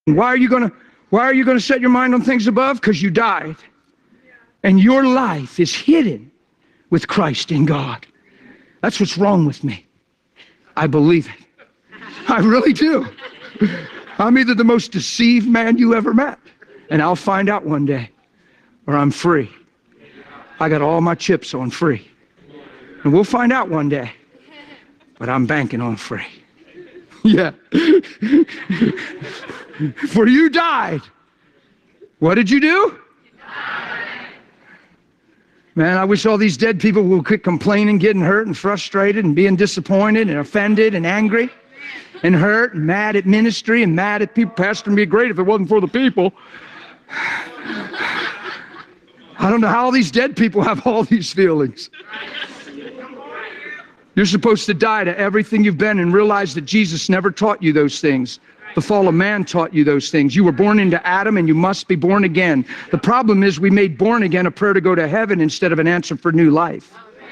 Why are you going to set your mind on things above? Because you died. And your life is hidden with Christ in God. That's what's wrong with me. I believe it. I really do. I'm either the most deceived man you ever met, and I'll find out one day, or I'm free. I got all my chips on free. And we'll find out one day, but I'm banking on free. Yeah. For you died. What did you do? Man, I wish all these dead people would quit complaining, getting hurt and frustrated and being disappointed and offended and angry and hurt and mad at ministry and mad at people. Pastor would be great if it wasn't for the people. I don't know how all these dead people have all these feelings. You're supposed to die to everything you've been and realize that Jesus never taught you those things. The fall of man taught you those things. You were born into Adam and you must be born again. The problem is we made born again a prayer to go to heaven instead of an answer for new life.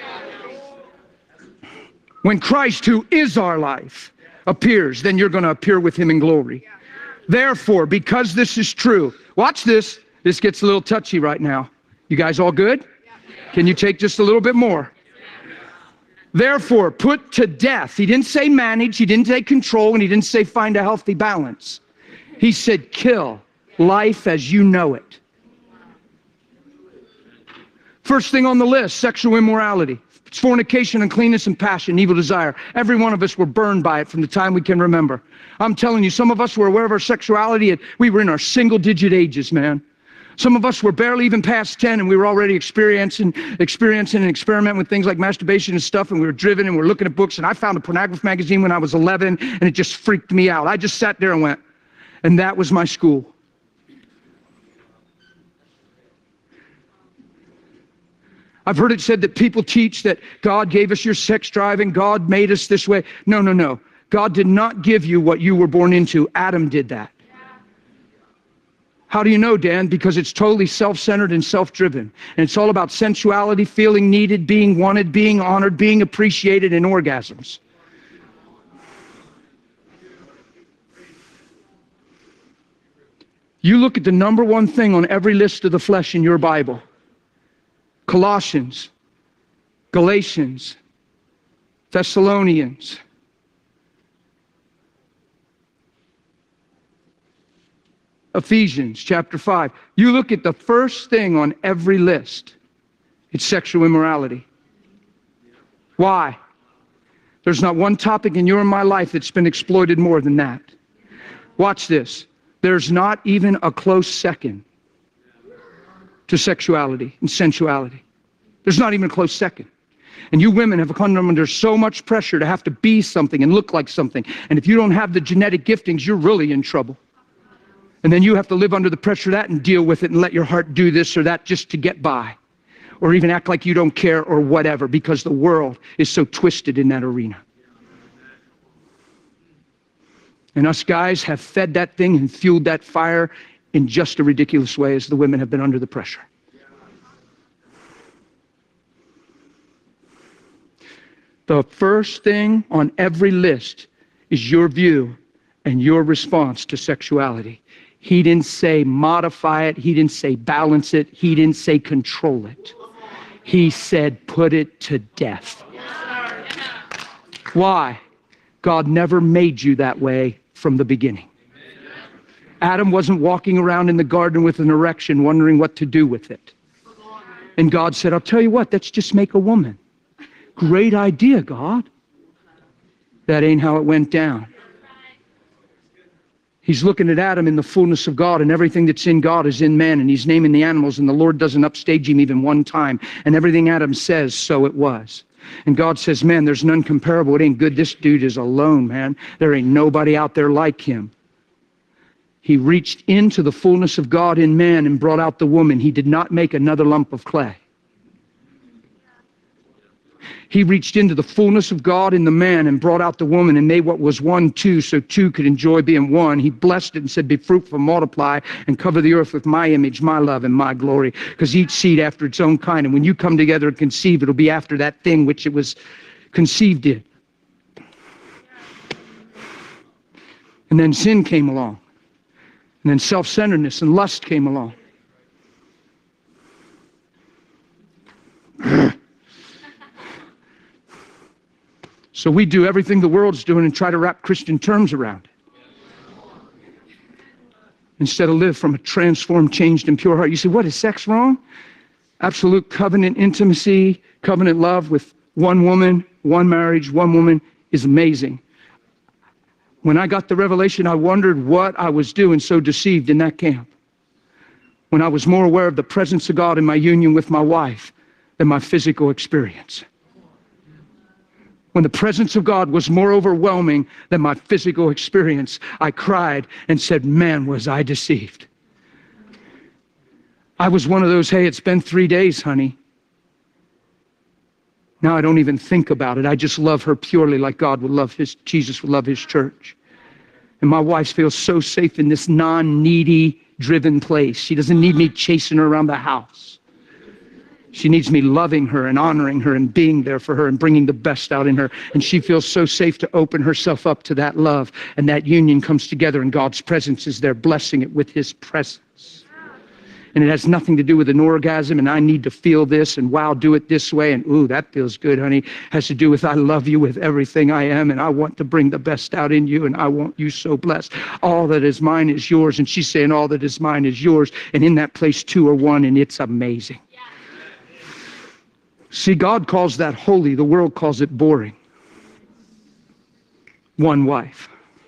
When Christ, who is our life, appears, then you're going to appear with him in glory. Therefore, because this is true, watch this. This gets a little touchy right now. You guys all good? Can you take just a little bit more? Therefore, put to death. He didn't say manage, he didn't say control, and he didn't say find a healthy balance. He said kill life as you know it. First thing on the list, sexual immorality. It's fornication, uncleanness, and passion, evil desire. Every one of us were burned by it from the time we can remember. I'm telling you, some of us were aware of our sexuality, and we were in our single-digit ages, man. Some of us were barely even past 10 and we were already experiencing and experimenting with things like masturbation and stuff, and we were driven and we were looking at books, and I found a pornography magazine when I was 11 and it just freaked me out. I just sat there and went, and that was my school. I've heard it said that people teach that God gave us your sex drive and God made us this way. No, no, no. God did not give you what you were born into. Adam did that. How do you know, Dan? Because it's totally self-centered and self-driven. And it's all about sensuality, feeling needed, being wanted, being honored, being appreciated, and orgasms. You look at the number one thing on every list of the flesh in your Bible. Colossians, Galatians, Thessalonians, Ephesians chapter 5. You look at the first thing on every list, it's sexual immorality. Why? There's not one topic in your and my life that's been exploited more than that. Watch this. There's not even a close second to sexuality and sensuality. There's not even a close second. And you women have come under so much pressure to have to be something and look like something. And if you don't have the genetic giftings, you're really in trouble. And then you have to live under the pressure of that and deal with it and let your heart do this or that just to get by. Or even act like you don't care or whatever, because the world is so twisted in that arena. And us guys have fed that thing and fueled that fire in just a ridiculous way as the women have been under the pressure. The first thing on every list is your view and your response to sexuality. He didn't say modify it. He didn't say balance it. He didn't say control it. He said put it to death. Why? God never made you that way from the beginning. Adam wasn't walking around in the garden with an erection wondering what to do with it. And God said, I'll tell you what, let's just make a woman. Great idea, God. That ain't how it went down. He's looking at Adam in the fullness of God, and everything that's in God is in man, and he's naming the animals, and the Lord doesn't upstage him even one time. And everything Adam says, so it was. And God says, man, there's none comparable. It ain't good. This dude is alone, man. There ain't nobody out there like him. He reached into the fullness of God in man and brought out the woman. He did not make another lump of clay. He reached into the fullness of God in the man and brought out the woman and made what was one, two, so two could enjoy being one. He blessed it and said, be fruitful, multiply, and cover the earth with my image, my love, and my glory. Because each seed after its own kind. And when you come together and conceive, it'll be after that thing which it was conceived in. And then sin came along. And then self-centeredness and lust came along. So we do everything the world's doing and try to wrap Christian terms around it, instead of live from a transformed, changed, and pure heart. You say, what, is sex wrong? Absolute covenant intimacy, covenant love with one woman, one marriage, one woman is amazing. When I got the revelation, I wondered what I was doing so deceived in that camp. When I was more aware of the presence of God in my union with my wife than my physical experience. When the presence of God was more overwhelming than my physical experience, I cried and said, man, was I deceived. I was one of those, hey, it's been 3 days, honey. Now I don't even think about it. I just love her purely like God would love Jesus would love his church. And my wife feels so safe in this non-needy, driven place. She doesn't need me chasing her around the house. She needs me loving her and honoring her and being there for her and bringing the best out in her. And she feels so safe to open herself up to that love. And that union comes together and God's presence is there, blessing it with his presence. And it has nothing to do with an orgasm and I need to feel this and wow, do it this way. And ooh, that feels good, honey. It has to do with I love you with everything I am and I want to bring the best out in you and I want you so blessed. All that is mine is yours. And she's saying all that is mine is yours. And in that place, two are one and it's amazing. See, God calls that holy. The world calls it boring. One wife.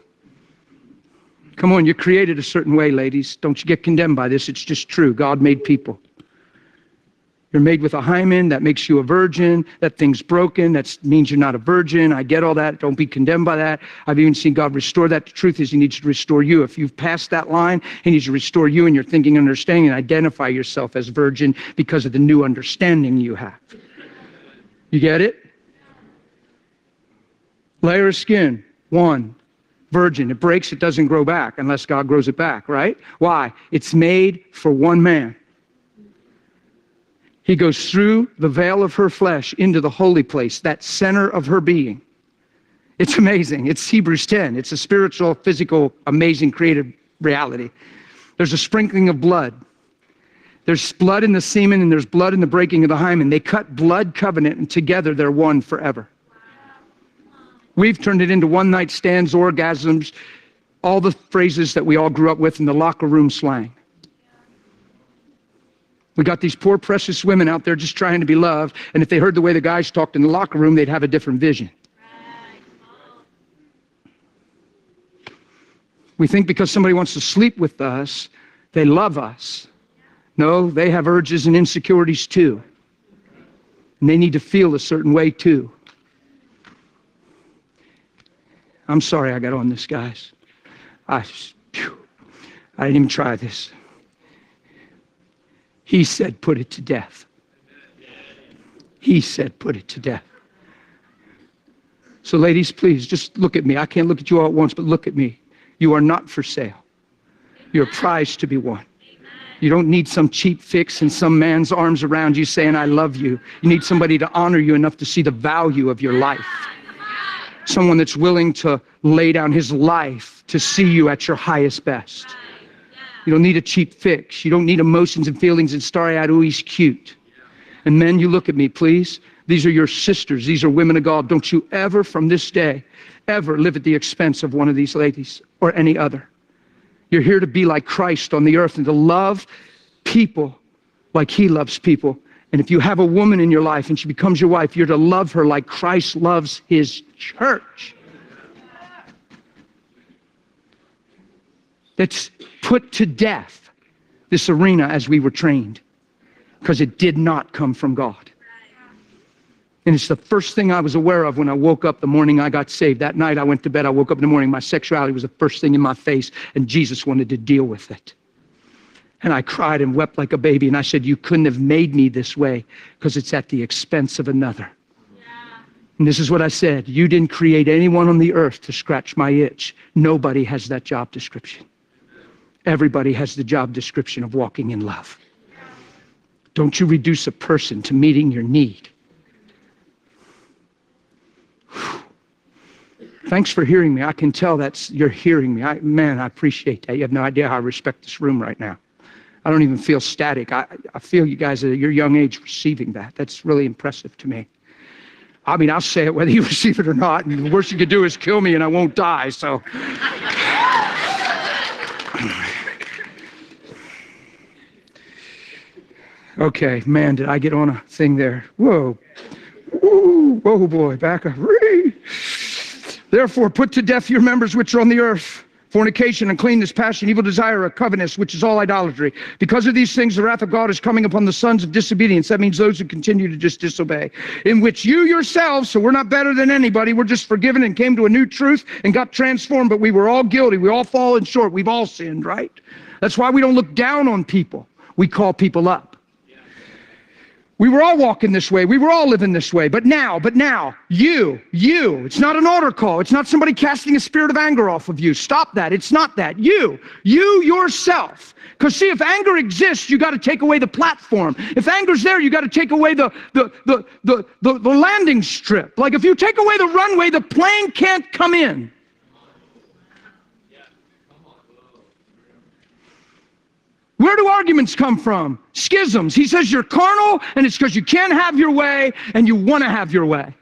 Come on, you're created a certain way, ladies. Don't you get condemned by this. It's just true. God made people. You're made with a hymen. That makes you a virgin. That thing's broken. That means you're not a virgin. I get all that. Don't be condemned by that. I've even seen God restore that. The truth is he needs to restore you. If you've passed that line, he needs to restore you in your thinking and understanding and identify yourself as virgin because of the new understanding you have. You get it? Layer of skin, one. Virgin. It breaks, it doesn't grow back unless God grows it back, right? Why? It's made for one man. He goes through the veil of her flesh into the holy place, that center of her being. It's amazing. It's Hebrews 10. It's a spiritual, physical, amazing, creative reality. There's a sprinkling of blood. There's blood in the semen and there's blood in the breaking of the hymen. They cut blood covenant and together they're one forever. We've turned it into one night stands, orgasms, all the phrases that we all grew up with in the locker room slang. We got these poor precious women out there just trying to be loved. And if they heard the way the guys talked in the locker room, they'd have a different vision. We think because somebody wants to sleep with us, they love us. No, they have urges and insecurities too. And they need to feel a certain way too. I'm sorry I got on this, guys. I didn't even try this. He said, put it to death. He said, put it to death. So ladies, please, just look at me. I can't look at you all at once, but look at me. You are not for sale. You're prized to be won. You don't need some cheap fix and some man's arms around you saying, I love you. You need somebody to honor you enough to see the value of your life. Someone that's willing to lay down his life to see you at your highest best. You don't need a cheap fix. You don't need emotions and feelings and starry-eyed, oh, he's cute. And men, you look at me, please. These are your sisters. These are women of God. Don't you ever, from this day, ever live at the expense of one of these ladies or any other. You're here to be like Christ on the earth and to love people like he loves people. And if you have a woman in your life and she becomes your wife, you're to love her like Christ loves his church. That's put to death this arena as we were trained, because it did not come from God. And it's the first thing I was aware of when I woke up the morning I got saved. That night I went to bed, I woke up in the morning, my sexuality was the first thing in my face, and Jesus wanted to deal with it. And I cried and wept like a baby, and I said, you couldn't have made me this way, because it's at the expense of another. And this is what I said, you didn't create anyone on the earth to scratch my itch. Nobody has that job description. Everybody has the job description of walking in love. Don't you reduce a person to meeting your need. Thanks for hearing me. I can tell you're hearing me. Man, I appreciate that. You have no idea how I respect this room right now. I don't even feel static. I feel you guys at your young age receiving that. That's really impressive to me. I mean, I'll say it whether you receive it or not, and the worst you could do is kill me and I won't die, so. Okay, man, did I get on a thing there? Whoa. Whoa, whoa boy, back up. Therefore, put to death your members which are on the earth, fornication, uncleanness, passion, evil desire, a covetous, which is all idolatry. Because of these things, the wrath of God is coming upon the sons of disobedience. That means those who continue to just disobey. In which you yourselves, so we're not better than anybody, we're just forgiven and came to a new truth and got transformed, but we were all guilty. We all fallen short. We've all sinned, right? That's why we don't look down on people. We call people up. We were all walking this way. We were all living this way. But now, you, it's not an altar call. It's not somebody casting a spirit of anger off of you. Stop that. It's not that. You yourself. Because see, if anger exists, you got to take away the platform. If anger's there, you got to take away the landing strip. Like if you take away the runway, the plane can't come in. Where do arguments come from? Schisms. He says you're carnal, and it's because you can't have your way, and you want to have your way.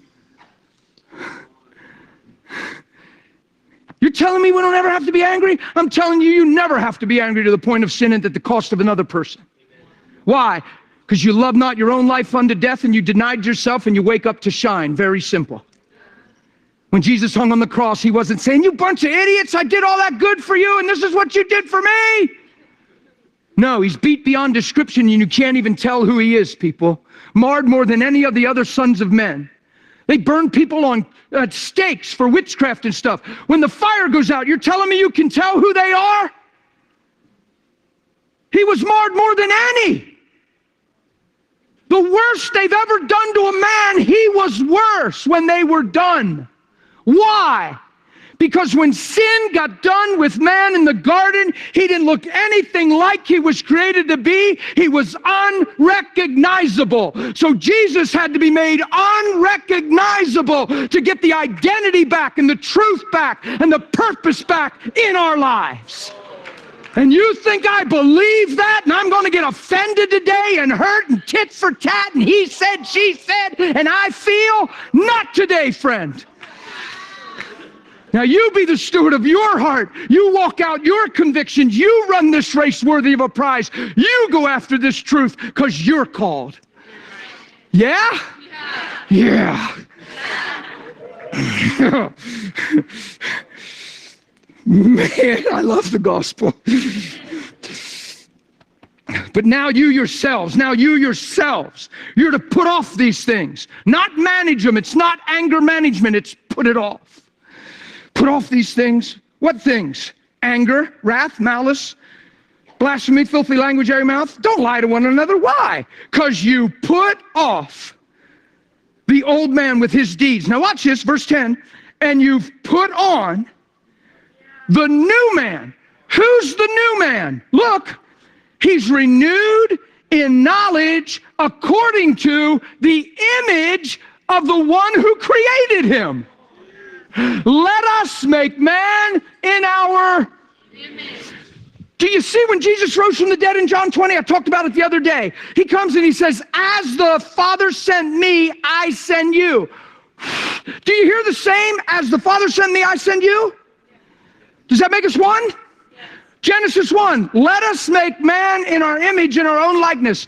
You're telling me we don't ever have to be angry? I'm telling you, you never have to be angry to the point of sin and at the cost of another person. Why? Because you love not your own life unto death, and you denied yourself, and you wake up to shine. Very simple. When Jesus hung on the cross, he wasn't saying, you bunch of idiots, I did all that good for you, and this is what you did for me. No, he's beat beyond description, and you can't even tell who he is, people. Marred more than any of the other sons of men. They burn people on stakes for witchcraft and stuff. When the fire goes out, you're telling me you can tell who they are? He was marred more than any. The worst they've ever done to a man, he was worse when they were done. Why? Because when sin got done with man in the garden, he didn't look anything like he was created to be. He was unrecognizable. So Jesus had to be made unrecognizable to get the identity back and the truth back and the purpose back in our lives. And you think I believe that, and I'm going to get offended today and hurt and tit for tat and he said, she said, and I feel? Not today, friend. Now you be the steward of your heart. You walk out your convictions. You run this race worthy of a prize. You go after this truth because you're called. Yeah? Yeah. Man, I love the gospel. But now you yourselves, you're to put off these things. Not manage them. It's not anger management. It's put it off. Put off these things. What things? Anger, wrath, malice, blasphemy, filthy language, out of your mouth. Don't lie to one another. Why? Because you put off the old man with his deeds. Now watch this, verse 10. And you've put on the new man. Who's the new man? Look, he's renewed in knowledge according to the image of the one who created him. Let us make man in our image. Do you see when Jesus rose from the dead in John 20? I talked about it the other day. He comes and he says, as the Father sent me, I send you. Do you hear the same? As the Father sent me, I send you? Does that make us one? Yes. Genesis 1, let us make man in our image, in our own likeness.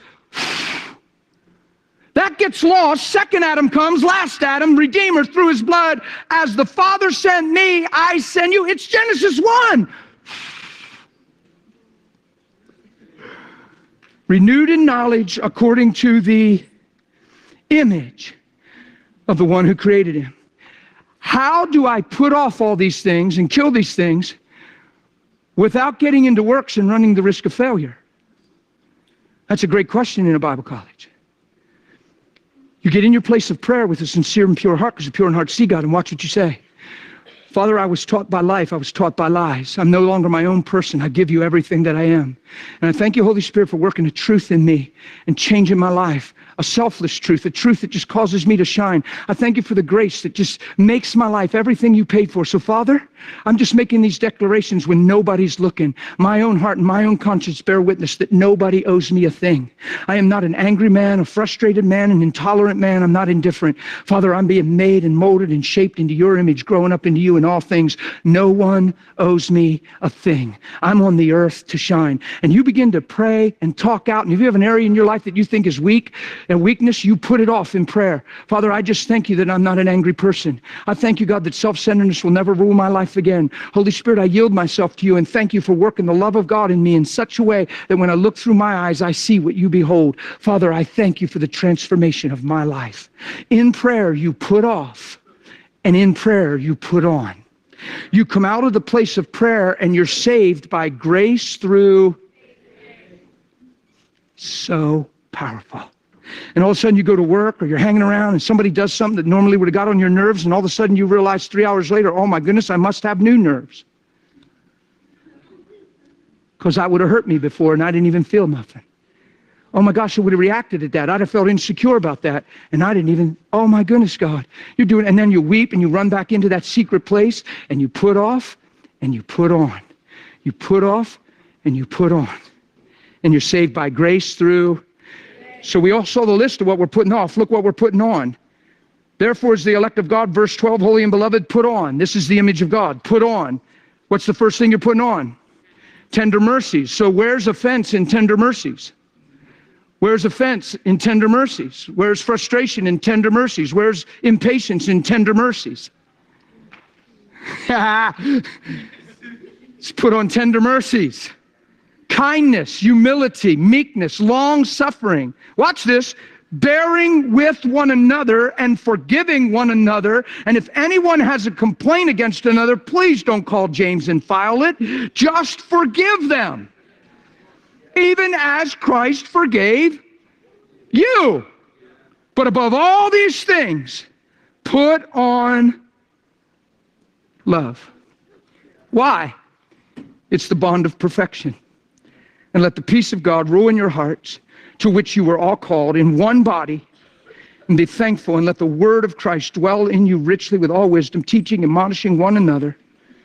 That gets lost. Second Adam comes, last Adam, Redeemer through his blood. As the Father sent me, I send you. It's Genesis 1. Renewed in knowledge according to the image of the one who created him. How do I put off all these things and kill these things without getting into works and running the risk of failure? That's a great question in a Bible college. You get in your place of prayer with a sincere and pure heart, because the pure in heart see God, and watch what you say. Father, I was taught by life. I was taught by lies. I'm no longer my own person. I give you everything that I am. And I thank you, Holy Spirit, for working a truth in me and changing my life, a selfless truth, a truth that just causes me to shine. I thank you for the grace that just makes my life everything you paid for. So Father, I'm just making these declarations when nobody's looking. My own heart and my own conscience bear witness that nobody owes me a thing. I am not an angry man, a frustrated man, an intolerant man. I'm not indifferent. Father, I'm being made and molded and shaped into your image, growing up into you in all things. No one owes me a thing. I'm on the earth to shine. And you begin to pray and talk out. And if you have an area in your life that you think is weak and weakness, you put it off in prayer. Father, I just thank you that I'm not an angry person. I thank you, God, that self-centeredness will never rule my life again. Holy Spirit, I yield myself to you and thank you for working the love of God in me in such a way that when I look through my eyes, I see what you behold. Father, I thank you for the transformation of my life. In prayer, you put off, and in prayer, you put on. You come out of the place of prayer and you're saved by grace through. So powerful. And all of a sudden you go to work or you're hanging around and somebody does something that normally would have got on your nerves, and all of a sudden you realize 3 hours later, oh my goodness, I must have new nerves. Because that would have hurt me before and I didn't even feel nothing. Oh my gosh, I would have reacted at that. I'd have felt insecure about that. And I didn't even, oh my goodness, God. You're doing, and then you weep and you run back into that secret place and you put off and you put on. You put off and you put on. And you're saved by grace through. So we all saw the list of what we're putting off. Look what we're putting on. Therefore is the elect of God, verse 12, holy and beloved, put on. This is the image of God. Put on. What's the first thing you're putting on? Tender mercies. So where's offense in tender mercies? Where's offense in tender mercies? Where's frustration in tender mercies? Where's impatience in tender mercies? Let's put on tender mercies. Kindness, humility, meekness, long-suffering. Watch this. Bearing with one another and forgiving one another. And if anyone has a complaint against another, please don't call James and file it. Just forgive them. Even as Christ forgave you. But above all these things, put on love. Why? It's the bond of perfection. And let the peace of God rule in your hearts, to which you were all called in one body, and be thankful, and let the word of Christ dwell in you richly with all wisdom, teaching, admonishing one another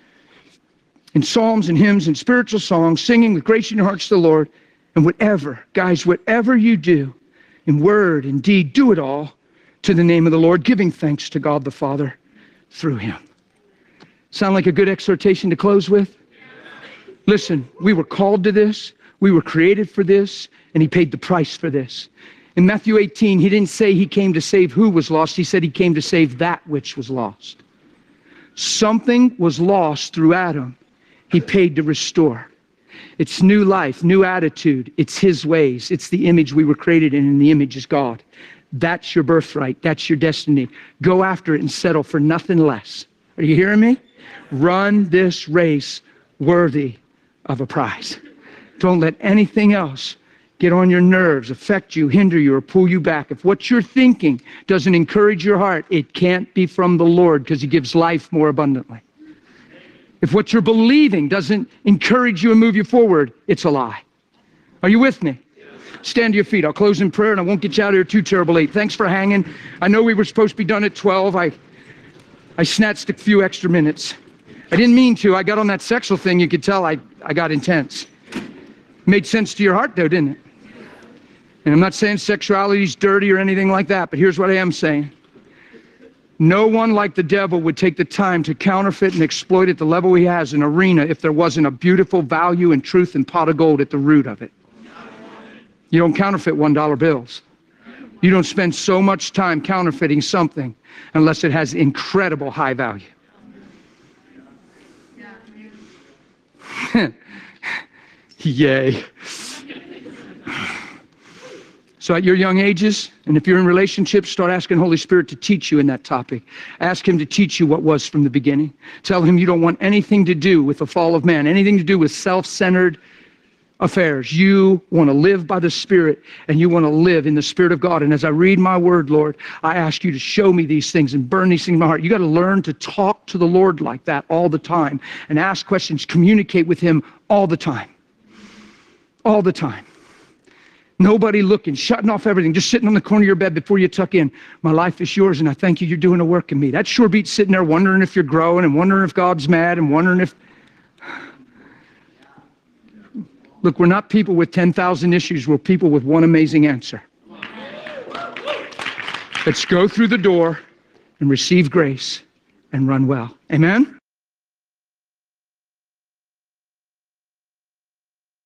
in psalms and hymns and spiritual songs, singing with grace in your hearts to the Lord. And whatever, guys, whatever you do, in word and deed, do it all to the name of the Lord, giving thanks to God the Father through him. Sound like a good exhortation to close with? Listen, we were called to this. We were created for this, and he paid the price for this. In Matthew 18, he didn't say he came to save who was lost. He said he came to save that which was lost. Something was lost through Adam. He paid to restore. It's new life, new attitude. It's his ways. It's the image we were created in, and the image is God. That's your birthright. That's your destiny. Go after it and settle for nothing less. Are you hearing me? Run this race worthy of a prize. Don't let anything else get on your nerves, affect you, hinder you, or pull you back. If what you're thinking doesn't encourage your heart, it can't be from the Lord, because he gives life more abundantly. If what you're believing doesn't encourage you and move you forward, it's a lie. Are you with me? Stand to your feet. I'll close in prayer, and I won't get you out of here too terrible late. Thanks for hanging. I know we were supposed to be done at 12. I snatched a few extra minutes. I didn't mean to. I got on that sexual thing. You could tell I got intense. Made sense to your heart, though, didn't it? And I'm not saying sexuality is dirty or anything like that, but here's what I am saying. No one like the devil would take the time to counterfeit and exploit at the level he has an arena if there wasn't a beautiful value and truth and pot of gold at the root of it. You don't counterfeit $1 bills. You don't spend so much time counterfeiting something unless it has incredible high value. Yay. So at your young ages, and if you're in relationships, start asking Holy Spirit to teach you in that topic. Ask him to teach you what was from the beginning. Tell him you don't want anything to do with the fall of man, anything to do with self-centered affairs. You want to live by the Spirit, and you want to live in the Spirit of God. And as I read my word, Lord, I ask you to show me these things and burn these things in my heart. You got to learn to talk to the Lord like that all the time and ask questions, communicate with him all the time. All the time. Nobody looking, shutting off everything, just sitting on the corner of your bed before you tuck in. My life is yours, and I thank you. You're doing a work in me. That sure beats sitting there wondering if you're growing and wondering if God's mad and wondering if... Look, we're not people with 10,000 issues. We're people with one amazing answer. Let's go through the door and receive grace and run well. Amen?